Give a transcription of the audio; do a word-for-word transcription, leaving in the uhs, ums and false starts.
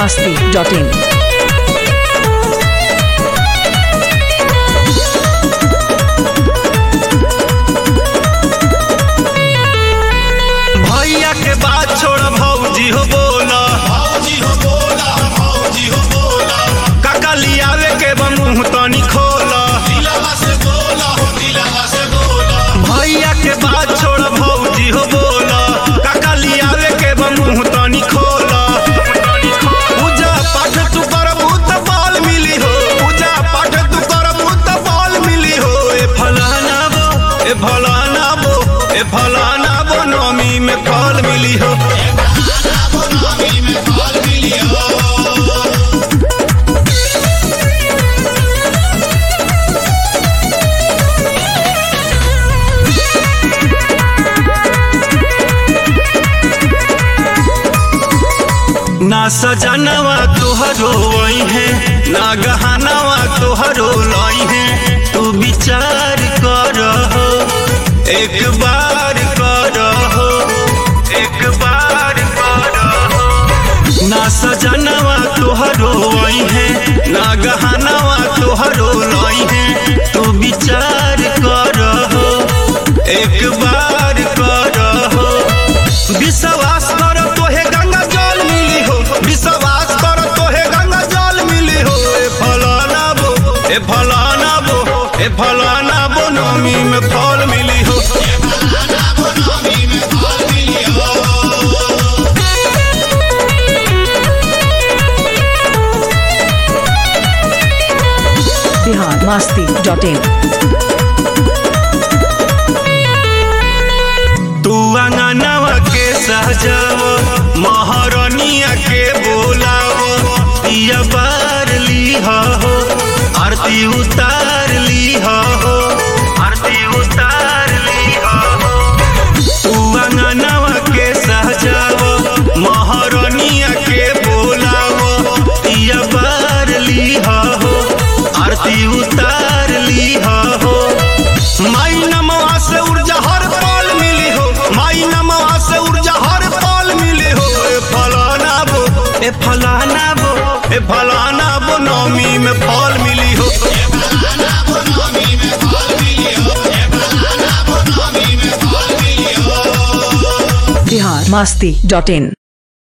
masti dot in. भैया के बात छोड़ भौजी हो बोला, भौजी हो बोला, भौजी हो बोला। काका लियावे के मुंह तनी खोला, दिलवा से बोला हो, दिलवा से बोला। भैया के बात छोड़ भौजी हो बोला, काका लियावे के मुंह तनी खोला। पूजा पाठ तू करबू त बाल मिली हो, पूजा पाठ तू करबू त बाल मिली हो। ए फलाना बो, ए फलाना बो, ए फलाना बो नमी में फल मिली हो, नमी में फल मिली हो। ना सजनवा तोहरो वही है, ना गहनवा तोहरो लाई है। तू विचार करहो, एक बार करहो, एक बार करहो। ना सजनवा तोहरो वही है, ना गहनवा तोहरो लाई है। तू विचार करहो, एक बार करहो। विश्वास कर तोहे गंगा जल मिली हो, विश्वास कर तोहे गंगा जल मिली हो। ए फलाना बो, ए फलाना बो, ए फलाना बो नमी में फल मिली हो, ए फलाना बो नमी में फल मिली हो। Bihar masti dot in. तू अंगनवा के सहजाओ, महारानिया के बोलाओ। पिया बार लीहा हो, आरती उतार लीहा हो, आरती उतार लीहा हो। तू अंगनवा के सहजाओ, महारानिया के बोलाओ। पिया बार लीहा हो, आरती उतार लीहा हो। माई नमवा से ऊर्जा हर पल मिली हो, माई नमवा से ऊर्जा हर पल मिली हो। ए फलाना बो, ए फलाना बो, ए फलाना बो नमी में फल मिली हो, ए फलाना बो नमी में फल मिली हो, ए फलाना बो नमी में फल मिली हो। Bihar masti dot in.